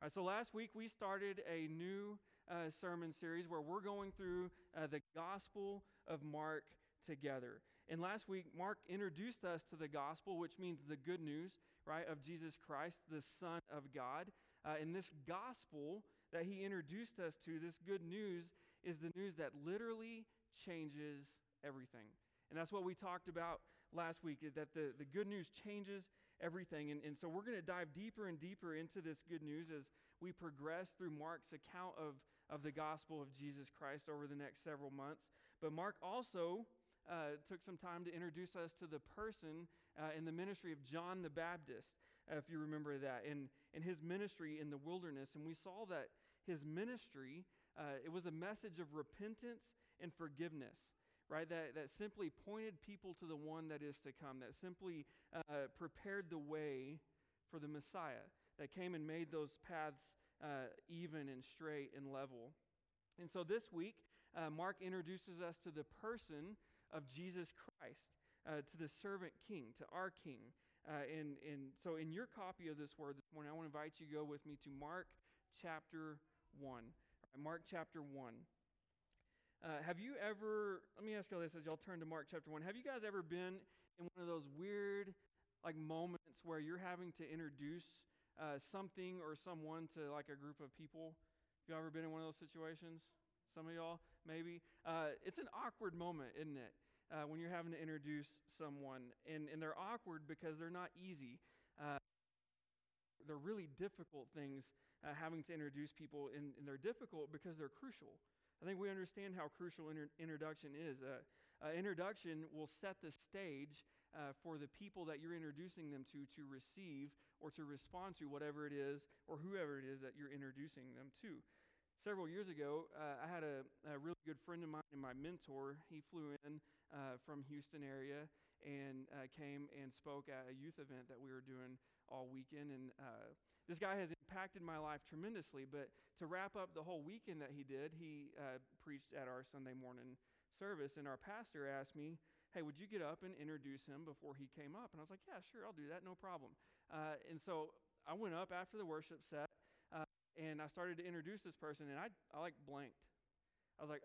All right, so last week we started a new sermon series where we're going through the Gospel of Mark together. And last week, Mark introduced us to the gospel, which means the good news, right, of Jesus Christ, the Son of God. And this gospel that he introduced us to, this good news, is the news that literally changes everything. And that's what we talked about last week, that the good news changes everything. And so we're going to dive deeper and deeper into this good news as we progress through Mark's account of the gospel of Jesus Christ over the next several months. But Mark also took some time to introduce us to the person in the ministry of John the Baptist, if you remember that, and his ministry in the wilderness. And we saw that his ministry, it was a message of repentance and forgiveness. Right, that simply pointed people to the one that is to come, that simply prepared the way for the Messiah, that came and made those paths even and straight and level. And so this week, Mark introduces us to the person of Jesus Christ, to the servant king, to our king. And so in your copy of this word this morning, I want to invite you to go with me to Mark chapter 1. Right, Mark chapter 1. Have you ever, let me ask you all this as y'all turn to Mark chapter 1. Have you guys ever been in one of those weird moments where you're having to introduce something or someone to a group of people? Have you ever been in one of those situations? Some of y'all, maybe. It's an awkward moment, isn't it? When you're having to introduce someone. And they're awkward because they're not easy. They're really difficult things having to introduce people, and they're difficult because they're crucial. I think we understand how crucial introduction is. Introduction will set the stage for the people that you're introducing them to receive or to respond to whatever it is or whoever it is that you're introducing them to. Several years ago, I had a really good friend of mine and my mentor. He flew in from Houston area and came and spoke at a youth event that we were doing all weekend. And this guy has impacted my life tremendously. But to wrap up the whole weekend that he did, he preached at our Sunday morning service. And our pastor asked me, hey, would you get up and introduce him before he came up? And I was like, yeah, sure, I'll do that, no problem. And so I went up after the worship set, and I started to introduce this person, and I blanked. I was like,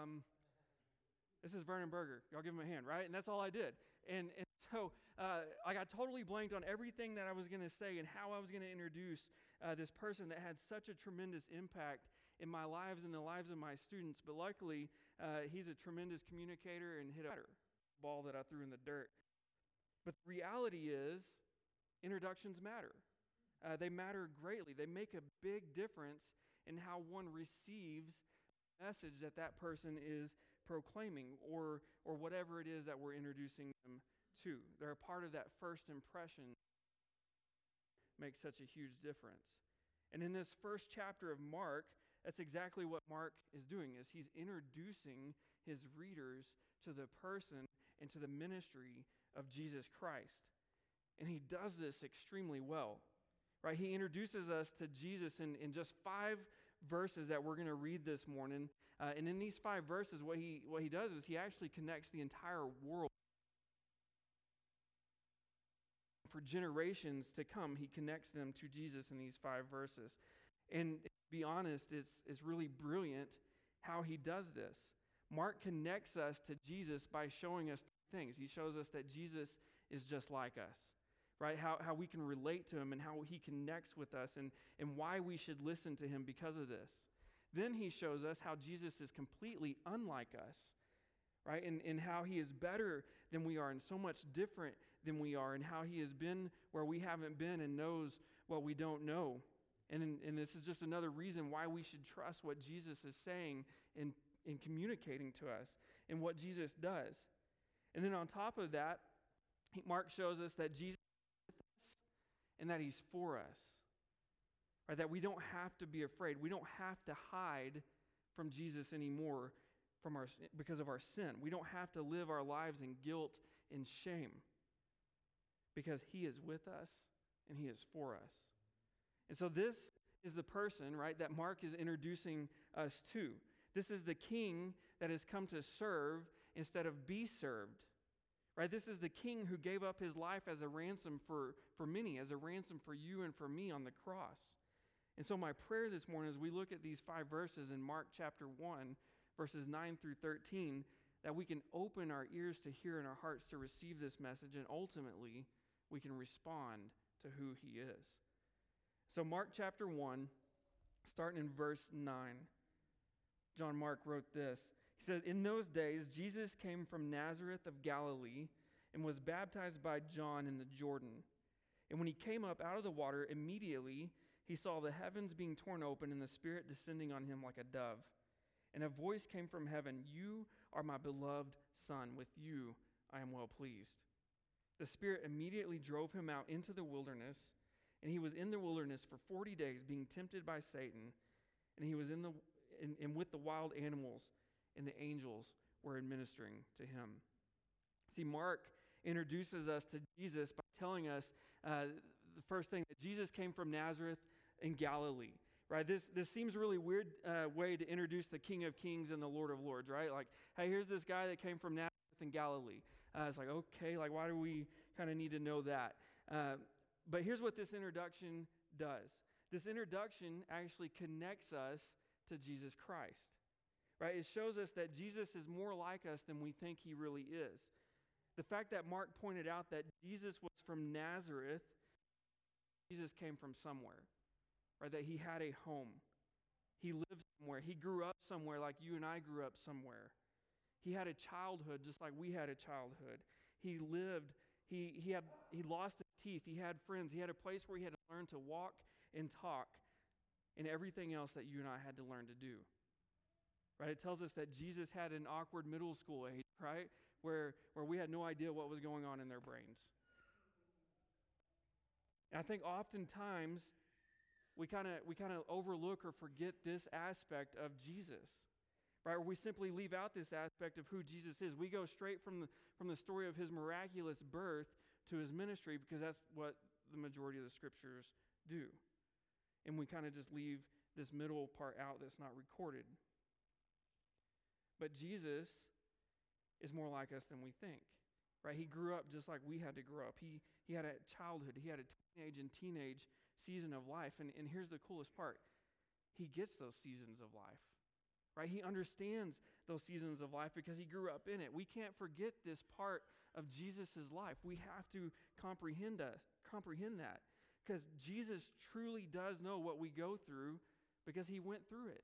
this is Vernon Berger. Y'all give him a hand, right? And that's all I did. And so I got totally blanked on everything that I was going to say and how I was going to introduce this person that had such a tremendous impact in my lives and the lives of my students. But luckily, he's a tremendous communicator and hit a ball that I threw in the dirt. But the reality is, introductions matter. They matter greatly. They make a big difference in how one receives the message that that person is proclaiming or whatever it is that we're introducing them to. They're a part of that first impression. Makes such a huge difference. And in this first chapter of Mark, that's exactly what Mark is doing, is he's introducing his readers to the person and to the ministry of Jesus Christ. And he does this extremely well. Right? He introduces us to Jesus in just 5 verses that we're going to read this morning. And in these 5 verses, what he does is he actually connects the entire world. For generations to come, he connects them to Jesus in these 5 verses. And to be honest, it's really brilliant how he does this. Mark connects us to Jesus by showing us things. He shows us that Jesus is just like us. Right, how we can relate to him and how he connects with us and why we should listen to him because of this. Then he shows us how Jesus is completely unlike us, right, and how he is better than we are and so much different than we are, and how he has been where we haven't been and knows what we don't know. And this is just another reason why we should trust what Jesus is saying in communicating to us and what Jesus does. And then on top of that, Mark shows us that Jesus and that he's for us, right? That we don't have to be afraid. We don't have to hide from Jesus anymore because of our sin. We don't have to live our lives in guilt and shame because he is with us and he is for us. And so this is the person, right, that Mark is introducing us to. This is the king that has come to serve instead of be served. Right? This is the king who gave up his life as a ransom for many, as a ransom for you and for me on the cross. And so my prayer this morning as we look at these 5 verses in Mark chapter 1, verses 9 through 13, that we can open our ears to hear and our hearts to receive this message, and ultimately we can respond to who he is. So Mark chapter 1, starting in verse 9, John Mark wrote this. He says, "In those days Jesus came from Nazareth of Galilee and was baptized by John in the Jordan. And when he came up out of the water, immediately he saw the heavens being torn open and the Spirit descending on him like a dove. And a voice came from heaven, 'You are my beloved Son. With you I am well pleased.' The Spirit immediately drove him out into the wilderness, and he was in the wilderness for 40 days, being tempted by Satan. And he was with the wild animals, and the angels were administering to him." See, Mark introduces us to Jesus by telling us the first thing, that Jesus came from Nazareth in Galilee. Right? This seems a really weird way to introduce the King of Kings and the Lord of Lords, right? Like, hey, here's this guy that came from Nazareth in Galilee. It's like, okay, like, why do we kind of need to know that? But here's what this introduction does. This introduction actually connects us to Jesus Christ, right? It shows us that Jesus is more like us than we think he really is. The fact that Mark pointed out that Jesus was from Nazareth, Jesus came from somewhere, right? That he had a home. He lived somewhere. He grew up somewhere like you and I grew up somewhere. He had a childhood just like we had a childhood. He lived, he lost his teeth. He had friends. He had a place where he had to learn to walk and talk and everything else that you and I had to learn to do. Right? It tells us that Jesus had an awkward middle school age, right? Where we had no idea what was going on in their brains. And I think oftentimes we kind of overlook or forget this aspect of Jesus, right? Or we simply leave out this aspect of who Jesus is. We go straight from the story of his miraculous birth to his ministry because that's what the majority of the scriptures do. And we kind of just leave this middle part out that's not recorded. But Jesus is more like us than we think, right? He grew up just like we had to grow up. He had a childhood. He had a teenage season of life. And here's the coolest part. He gets those seasons of life, right? He understands those seasons of life because he grew up in it. We can't forget this part of Jesus' life. We have to comprehend that because Jesus truly does know what we go through because he went through it.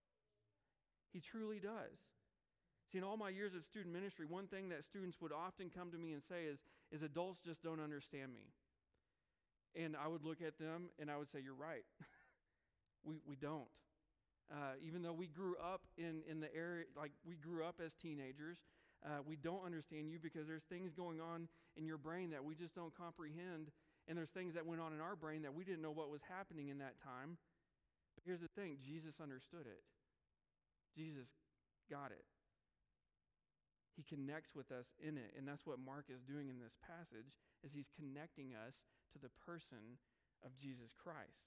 He truly does. See, in all my years of student ministry, one thing that students would often come to me and say is adults just don't understand me. And I would look at them and I would say, you're right. we don't. Even though we grew up in the area, like we grew up as teenagers, we don't understand you because there's things going on in your brain that we just don't comprehend. And there's things that went on in our brain that we didn't know what was happening in that time. But here's the thing, Jesus understood it. Jesus got it. He connects with us in it, and that's what Mark is doing in this passage, is he's connecting us to the person of Jesus Christ.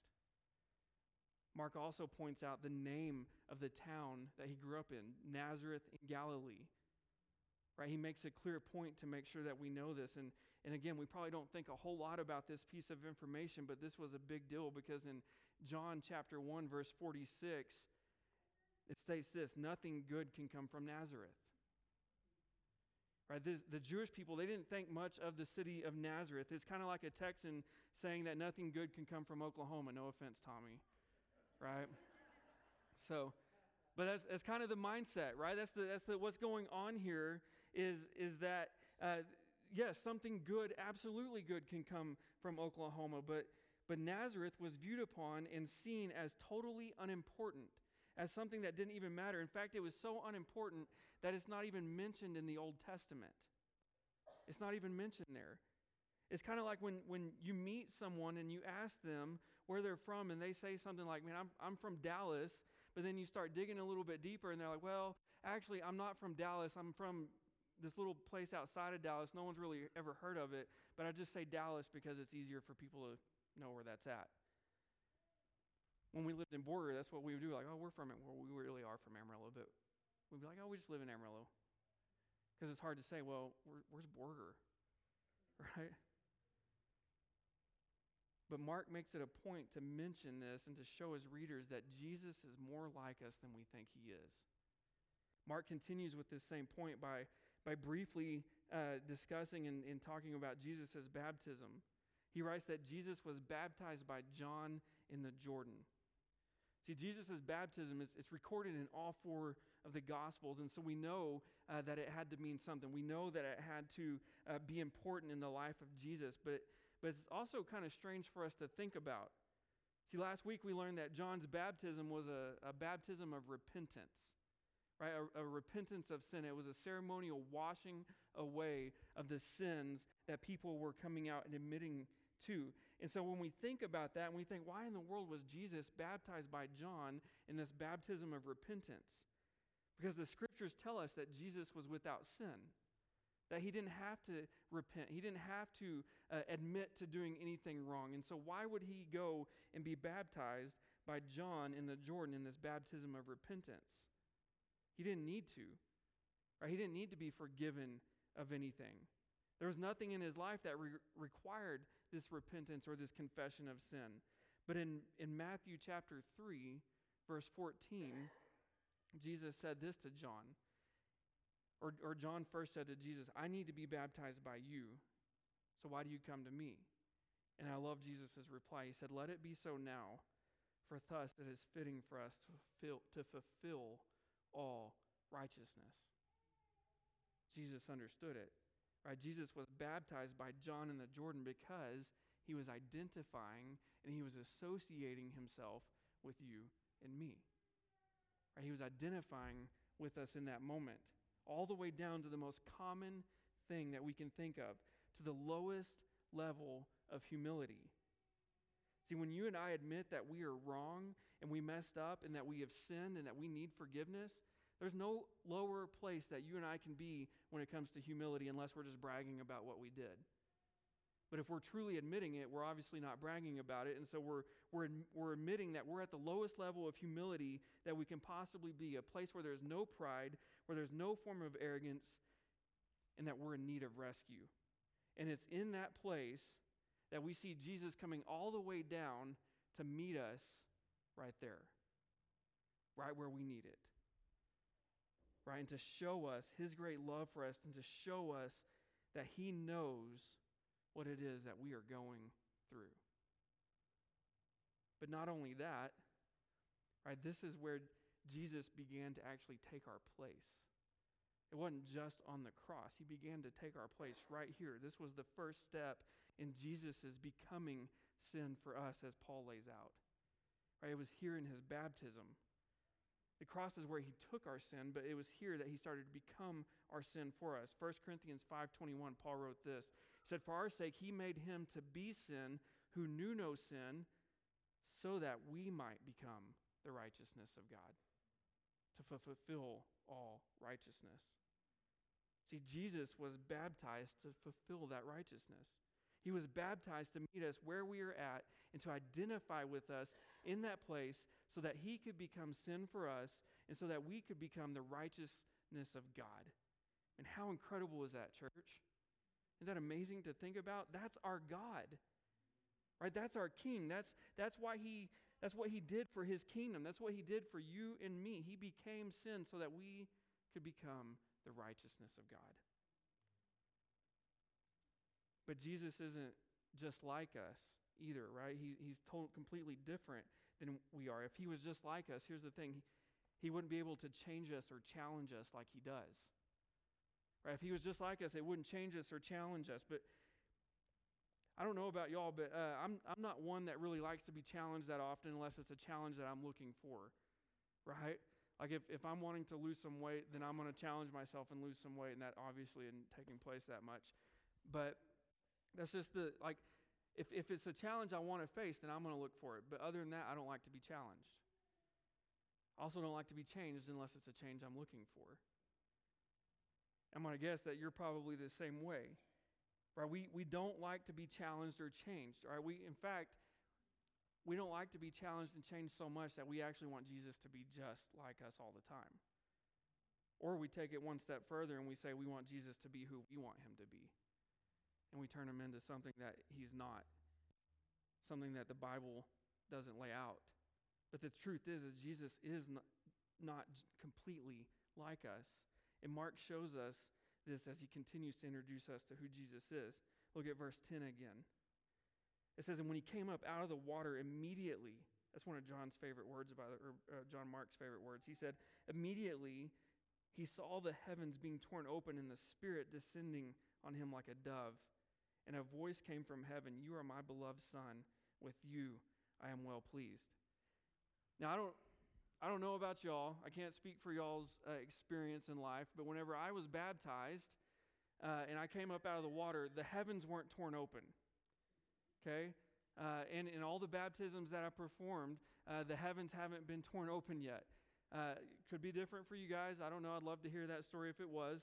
Mark also points out the name of the town that he grew up in, Nazareth in Galilee. Right? He makes a clear point to make sure that we know this. And again, we probably don't think a whole lot about this piece of information, but this was a big deal because in John chapter 1, verse 46, it states this, nothing good can come from Nazareth. Right? The Jewish people, they didn't think much of the city of Nazareth. It's kind of like a Texan saying that nothing good can come from Oklahoma. No offense, Tommy. Right? So, but that's kind of the mindset, right? That's what's going on here is that, yes, something good, absolutely good can come from Oklahoma, but Nazareth was viewed upon and seen as totally unimportant, as something that didn't even matter. In fact, it was so unimportant that it's not even mentioned in the Old Testament. It's not even mentioned there. It's kind of like when you meet someone and you ask them where they're from and they say something like, man, I'm from Dallas, but then you start digging a little bit deeper and they're like, well, actually, I'm not from Dallas. I'm from this little place outside of Dallas. No one's really ever heard of it, but I just say Dallas because it's easier for people to know where that's at. When we lived in Borger, that's what we would do. Like, oh, we're from it. Well, we really are from Amarillo, but we'd be like, oh, we just live in Amarillo. Because it's hard to say, well, where's Borger? Right? But Mark makes it a point to mention this and to show his readers that Jesus is more like us than we think he is. Mark continues with this same point by briefly discussing and talking about Jesus' baptism. He writes that Jesus was baptized by John in the Jordan. See, Jesus' baptism, it's recorded in all four of the Gospels, and so we know that it had to mean something. We know that it had to be important in the life of Jesus, but it's also kind of strange for us to think about. See, last week we learned that John's baptism was a baptism of repentance, right? A repentance of sin. It was a ceremonial washing away of the sins that people were coming out and admitting to. And so when we think about that, and we think, why in the world was Jesus baptized by John in this baptism of repentance? Because the scriptures tell us that Jesus was without sin, that he didn't have to repent. He didn't have to admit to doing anything wrong. And so why would he go and be baptized by John in the Jordan in this baptism of repentance? He didn't need to, right? He didn't need to be forgiven of anything. There was nothing in his life that required this repentance or this confession of sin. But in Matthew chapter 3, verse 14, Jesus said this to John. Or John first said to Jesus, I need to be baptized by you, so why do you come to me? And I love Jesus' reply. He said, let it be so now, for thus it is fitting for us to fulfill all righteousness. Jesus understood it. Right? Jesus was baptized by John in the Jordan because he was identifying and he was associating himself with you and me. Right? He was identifying with us in that moment, all the way down to the most common thing that we can think of, to the lowest level of humility. See, when you and I admit that we are wrong and we messed up and that we have sinned and that we need forgiveness, there's no lower place that you and I can be when it comes to humility unless we're just bragging about what we did. But if we're truly admitting it, we're obviously not bragging about it, and so we're admitting that we're at the lowest level of humility that we can possibly be, a place where there's no pride, where there's no form of arrogance, and that we're in need of rescue. And it's in that place that we see Jesus coming all the way down to meet us right there, right where we need it. Right, and to show us his great love for us and to show us that he knows what it is that we are going through. But not only that, right, this is where Jesus began to actually take our place. It wasn't just on the cross. He began to take our place right here. This was the first step in Jesus' becoming sin for us, as Paul lays out. Right, it was here in his baptism. The cross is where he took our sin, but it was here that he started to become our sin for us. 1 Corinthians 5:21, Paul wrote this. He said, for our sake, he made him to be sin who knew no sin, so that we might become the righteousness of God, to fulfill all righteousness. See, Jesus was baptized to fulfill that righteousness. He was baptized to meet us where we are at and to identify with us in that place so that he could become sin for us and so that we could become the righteousness of God. And how incredible is that, church? Isn't that amazing to think about? That's our God. Right? That's our King. That's what he did for his kingdom. That's what he did for you and me. He became sin so that we could become the righteousness of God. But Jesus isn't just like us either, right? He's completely different than we are. If he was just like us, here's the thing. He wouldn't be able to change us or challenge us like he does. Right? If he was just like us, it wouldn't change us or challenge us. But I don't know about y'all, but I'm not one that really likes to be challenged that often unless it's a challenge that I'm looking for, right? Like if I'm wanting to lose some weight, then I'm going to challenge myself and lose some weight, and that obviously isn't taking place that much. But that's just if it's a challenge I want to face, then I'm going to look for it. But other than that, I don't like to be challenged. I also don't like to be changed unless it's a change I'm looking for. I'm going to guess that you're probably the same way. Right? We don't like to be challenged or changed. Right? In fact, we don't like to be challenged and changed so much that we actually want Jesus to be just like us all the time. Or we take it one step further and we say we want Jesus to be who we want him to be. And we turn him into something that he's not. something that the Bible doesn't lay out. But the truth is Jesus is not completely like us. And Mark shows us this as he continues to introduce us to who Jesus is. Look at verse 10 again. It says, and when he came up out of the water immediately, that's one of John's favorite words John Mark's favorite words. He said, immediately he saw the heavens being torn open and the Spirit descending on him like a dove. And a voice came from heaven, you are my beloved Son, with you I am well pleased. Now, I don't know about y'all. I can't speak for y'all's experience in life, but whenever I was baptized and I came up out of the water, the heavens weren't torn open, okay? And in all the baptisms that I performed, the heavens haven't been torn open yet. Could be different for you guys. I don't know. I'd love to hear that story if it was.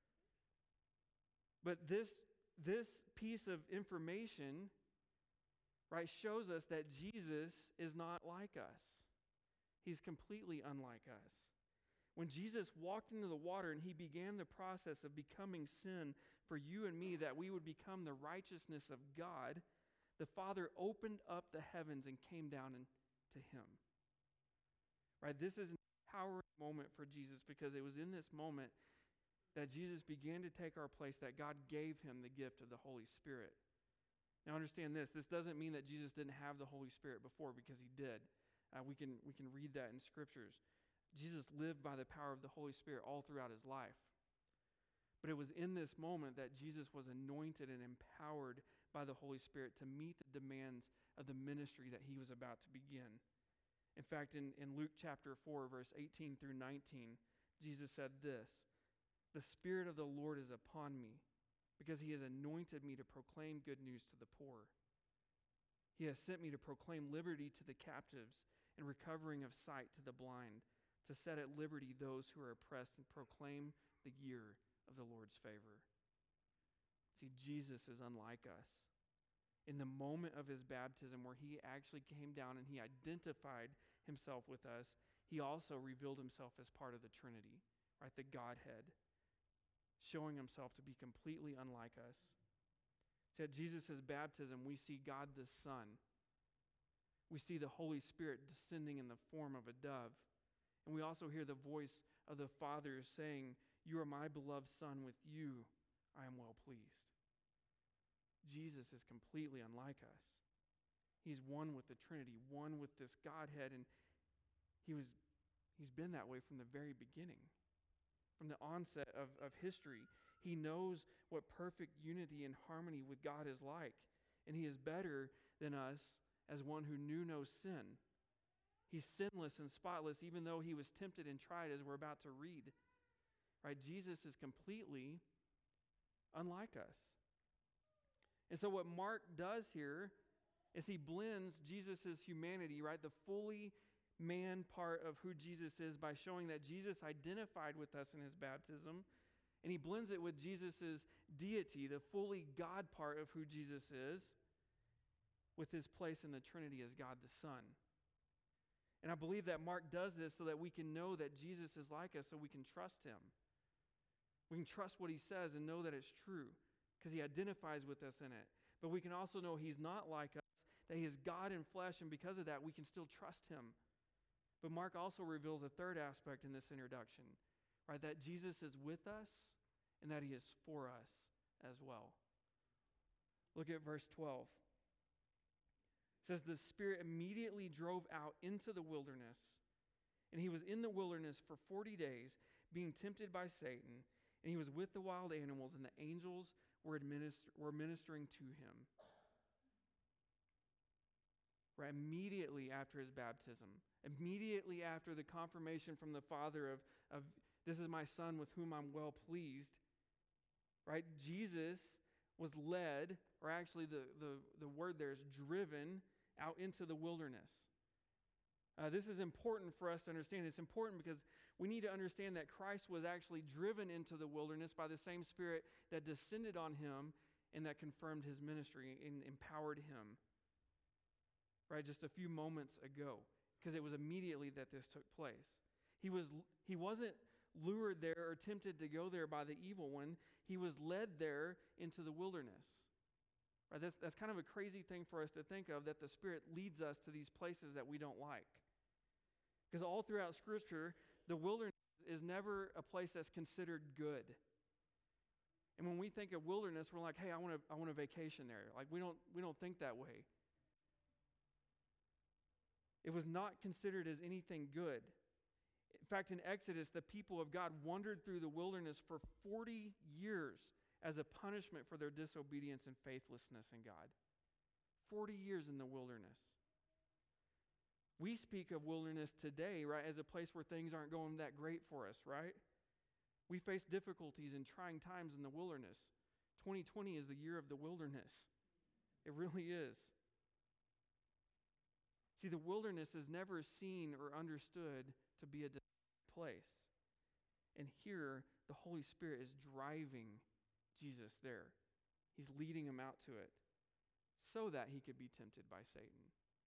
But this piece of information, right, shows us that Jesus is not like us. He's completely unlike us. When Jesus walked into the water and he began the process of becoming sin for you and me, that we would become the righteousness of God, the Father opened up the heavens and came down to him. Right? This is an empowering moment for Jesus, because it was in this moment that Jesus began to take our place, that God gave him the gift of the Holy Spirit. Now understand this. This doesn't mean that Jesus didn't have the Holy Spirit before, because he did. We can read that in Scriptures. Jesus lived by the power of the Holy Spirit all throughout his life. But it was in this moment that Jesus was anointed and empowered by the Holy Spirit to meet the demands of the ministry that he was about to begin. In fact, in Luke chapter 4, verse 18 through 19, Jesus said this, the Spirit of the Lord is upon me, because he has anointed me to proclaim good news to the poor. He has sent me to proclaim liberty to the captives and recovering of sight to the blind, to set at liberty those who are oppressed, and proclaim the year of the Lord's favor. See, Jesus is unlike us. In the moment of his baptism, where he actually came down and he identified himself with us, he also revealed himself as part of the Trinity, right? The Godhead, showing himself to be completely unlike us. See, at Jesus' baptism, we see God the Son. We see the Holy Spirit descending in the form of a dove. And we also hear the voice of the Father saying, you are my beloved Son, with you I am well pleased. Jesus is completely unlike us. He's one with the Trinity, one with this Godhead, and he's been that way from the very beginning. From the onset of history, he knows what perfect unity and harmony with God is like, and he is better than us as one who knew no sin. He's sinless and spotless, even though he was tempted and tried, as we're about to read. Right? Jesus is completely unlike us. And so what Mark does here is he blends Jesus' humanity, right, the fully man part of who Jesus is, by showing that Jesus identified with us in his baptism, and he blends it with Jesus' deity, the fully God part of who Jesus is, with his place in the Trinity as God the Son. And I believe that Mark does this so that we can know that Jesus is like us, so we can trust him. We can trust what he says and know that it's true, because he identifies with us in it. But we can also know he's not like us, that he is God in flesh, and because of that, we can still trust him. But Mark also reveals a third aspect in this introduction, right? That Jesus is with us and that he is for us as well. Look at verse 12. It says, the Spirit immediately drove out into the wilderness, and he was in the wilderness for 40 days, being tempted by Satan, and he was with the wild animals, and the angels were ministering to him. Right, immediately after his baptism, immediately after the confirmation from the Father of this is my Son with whom I'm well pleased, right? Jesus was led, or actually the word there is driven, out into the wilderness. This is important for us to understand. It's important because we need to understand that Christ was actually driven into the wilderness by the same Spirit that descended on him and that confirmed his ministry and empowered him. Right, just a few moments ago, because it was immediately that this took place. He wasn't lured there or tempted to go there by the evil one. He was led there into the wilderness. Right? That's kind of a crazy thing for us to think of, that the Spirit leads us to these places that we don't like. Because all throughout Scripture, the wilderness is never a place that's considered good. And when we think of wilderness, we're like, hey, I want a vacation there. Like we don't think that way. It was not considered as anything good. In fact, in Exodus, the people of God wandered through the wilderness for 40 years as a punishment for their disobedience and faithlessness in God. 40 years in the wilderness. We speak of wilderness today, right, as a place where things aren't going that great for us, right? We face difficulties and trying times in the wilderness. 2020 is the year of the wilderness. It really is. See, the wilderness is never seen or understood to be a place. And here, the Holy Spirit is driving Jesus there. He's leading him out to it so that he could be tempted by Satan.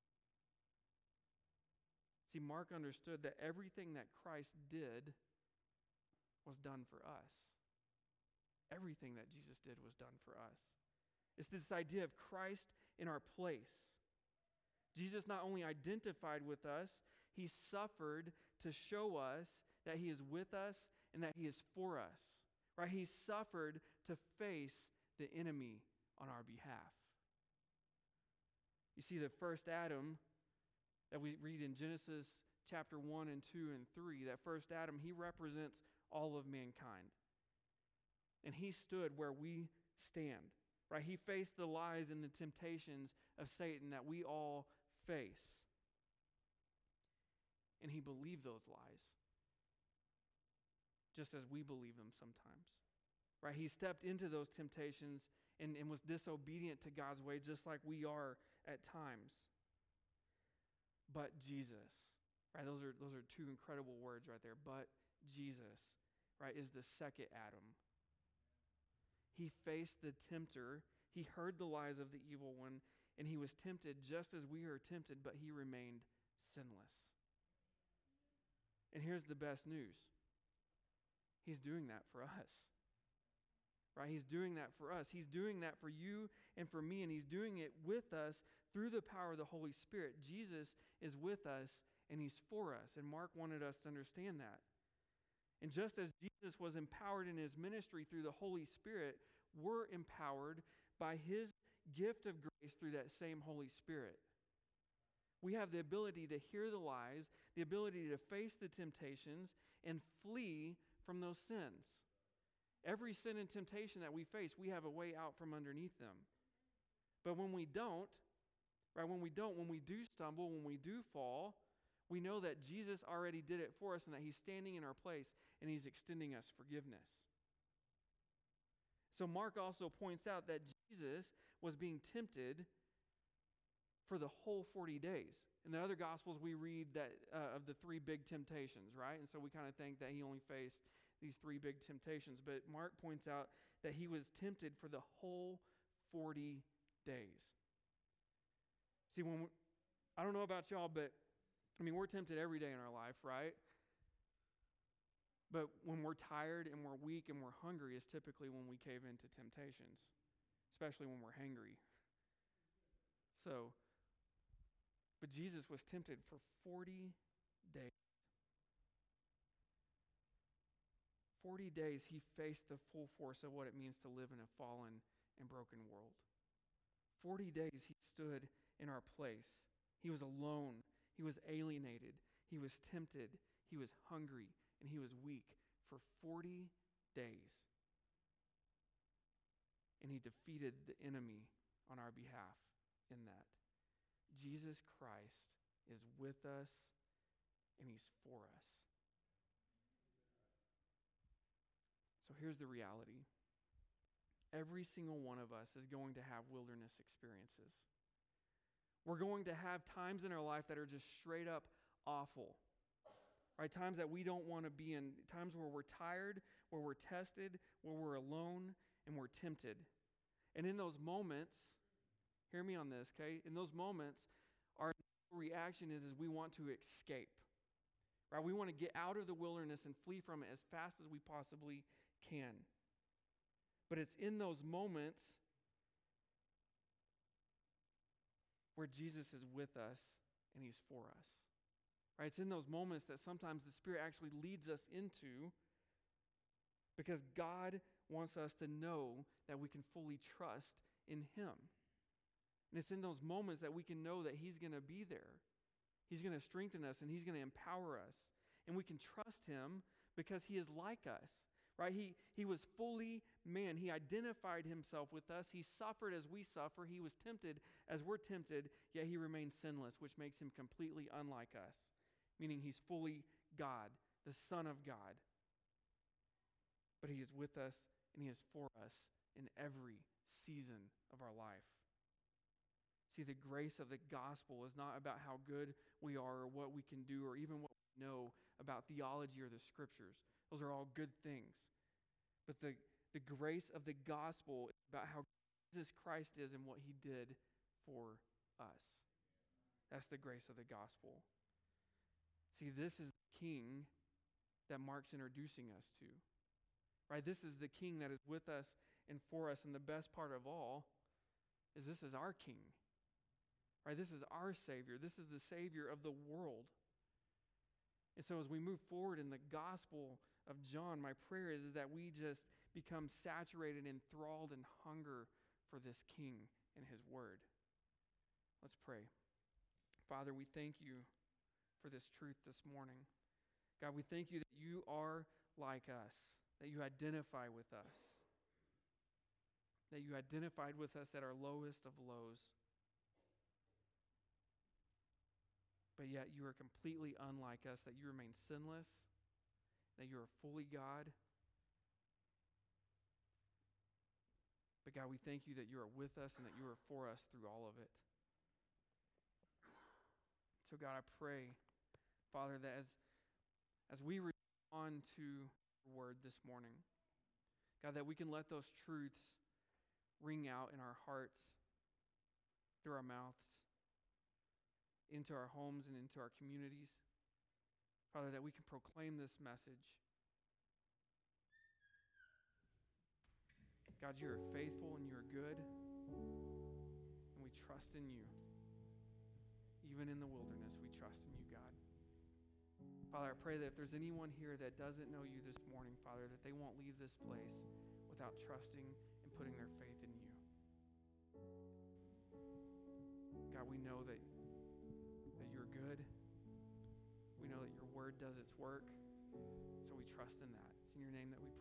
See, Mark understood that everything that Christ did was done for us. Everything that Jesus did was done for us. It's this idea of Christ in our place. Jesus not only identified with us, he suffered to show us that he is with us and that he is for us. Right? He suffered to face the enemy on our behalf. You see, the first Adam that we read in Genesis chapter 1 and 2 and 3, that first Adam, he represents all of mankind. And he stood where we stand. Right? He faced the lies and the temptations of Satan that we all face. And he believed those lies, just as we believe them sometimes. Right? He stepped into those temptations and was disobedient to God's way, just like we are at times. But Jesus, right? Those are two incredible words right there. But Jesus, right, is the second Adam. He faced the tempter. He heard the lies of the evil one, and he was tempted just as we are tempted, but he remained sinless. And here's the best news. He's doing that for us. Right? He's doing that for us. He's doing that for you and for me, and he's doing it with us through the power of the Holy Spirit. Jesus is with us, and he's for us. And Mark wanted us to understand that. And just as Jesus was empowered in his ministry through the Holy Spirit, we're empowered by his gift of grace through that same Holy Spirit. We have the ability to hear the lies, the ability to face the temptations, and flee from those sins. Every sin and temptation that we face, we have a way out from underneath them. But when we don't, right, when we do stumble, when we do fall, we know that Jesus already did it for us and that he's standing in our place and he's extending us forgiveness. So Mark also points out that Jesus was being tempted for the whole 40 days. In the other Gospels, we read that of the three big temptations, right? And so we kind of think that he only faced these three big temptations. But Mark points out that he was tempted for the whole 40 days. See, I don't know about y'all, but we're tempted every day in our life, right? But when we're tired and we're weak and we're hungry is typically when we cave into temptations, especially when we're hangry. But Jesus was tempted for 40 days. 40 days he faced the full force of what it means to live in a fallen and broken world. 40 days he stood in our place. He was alone. He was alienated. He was tempted. He was hungry. And he was weak for 40 days. And he defeated the enemy on our behalf in that. Jesus Christ is with us and he's for us. So here's the reality. Every single one of us is going to have wilderness experiences. We're going to have times in our life that are just straight up awful. Right? Times that we don't want to be in. Times where we're tired, where we're tested, where we're alone, and we're tempted. And in those moments, hear me on this, okay? In those moments, our reaction is we want to escape. Right? We want to get out of the wilderness and flee from it as fast as we possibly can. But it's in those moments where Jesus is with us and he's for us. Right? It's in those moments that sometimes the Spirit actually leads us into, because God wants us to know that we can fully trust in him. And it's in those moments that we can know that he's going to be there. He's going to strengthen us and he's going to empower us. And we can trust him because he is like us. Right? He was fully man. He identified himself with us. He suffered as we suffer. He was tempted as we're tempted, yet he remained sinless, which makes him completely unlike us. Meaning he's fully God, the Son of God. But he is with us and he is for us in every season of our life. See, the grace of the gospel is not about how good we are or what we can do or even what we know about theology or the scriptures. Those are all good things. But the grace of the gospel is about how Jesus Christ is and what he did for us. That's the grace of the gospel. See, this is the king that Mark's introducing us to. Right? This is the king that is with us and for us. And the best part of all is this is our king. Right? This is our Savior. This is the Savior of the world. And so as we move forward in the gospel of John, my prayer is that we just become saturated, enthralled, and hunger for this king and his word. Let's pray. Father, we thank you for this truth this morning. God, we thank you that you are like us, that you identify with us, that you identified with us at our lowest of lows. But yet you are completely unlike us, that you remain sinless, that you are fully God. But God, we thank you that you are with us and that you are for us through all of it. So God, I pray, Father, that as we respond to your word this morning, God, that we can let those truths ring out in our hearts, through our mouths, into our homes and into our communities. Father, that we can proclaim this message. God, you are faithful and you are good, and we trust in you. Even in the wilderness, we trust in you, God. Father, I pray that if there's anyone here that doesn't know you this morning, Father, that they won't leave this place without trusting and putting their faith in you. God, we know that you're good. We know that your word does its work. So we trust in that. It's in your name that we pray.